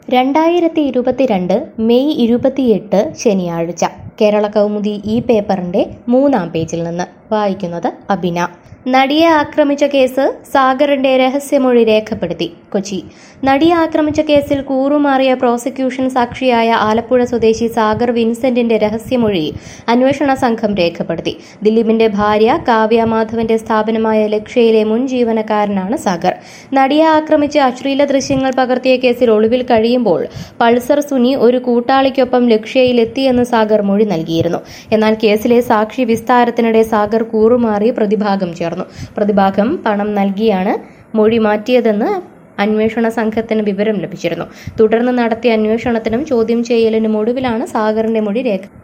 2022 May 28 ശനിയാഴ്ച കേരള കൗമുദി ഈ പേപ്പറിന്റെ 3-ാം പേജിൽ നിന്ന് വായിക്കുന്നത് അബിന. നടിയെ ആക്രമിച്ച കേസ് സാഗറിന്റെ രഹസ്യമൊഴി രേഖപ്പെടുത്തി. കൊച്ചി. നടിയെ ആക്രമിച്ച കേസിൽ കൂറുമാറിയ പ്രോസിക്യൂഷൻ സാക്ഷിയായ ആലപ്പുഴ സ്വദേശി സാഗർ വിൻസെന്റിന്റെ രഹസ്യമൊഴി അന്വേഷണ സംഘം രേഖപ്പെടുത്തി. ദിലീപിന്റെ ഭാര്യ കാവ്യ മാധവന്റെ സ്ഥാപനമായ ലക്ഷ്യയിലെ മുൻ ജീവനക്കാരനാണ് സാഗർ. നടിയെ ആക്രമിച്ച് അശ്ലീല ദൃശ്യങ്ങൾ പകർത്തിയ കേസിൽ ഒളിവിൽ കഴിയുമ്പോൾ പൾസർ സുനി ഒരു കൂട്ടാളിക്കൊപ്പം ലക്ഷ്യയിലെത്തിയെന്ന് സാഗർ മൊഴി നൽകിയിരുന്നു. എന്നാൽ കേസിലെ സാക്ഷി വിസ്താരത്തിനിടെ സാഗർ കൂറുമാറി പ്രതിഭാഗം ചേർന്നു. പ്രതിഭാഗം പണം നൽകിയാണ് മൊഴി മാറ്റിയതെന്ന് അന്വേഷണ സംഘത്തിന് വിവരം ലഭിച്ചിരുന്നു. തുടർന്ന് നടത്തിയ അന്വേഷണത്തിനും ചോദ്യം ചെയ്യലിനും ഒടുവിലാണ് സാഗറിന്റെ മൊഴി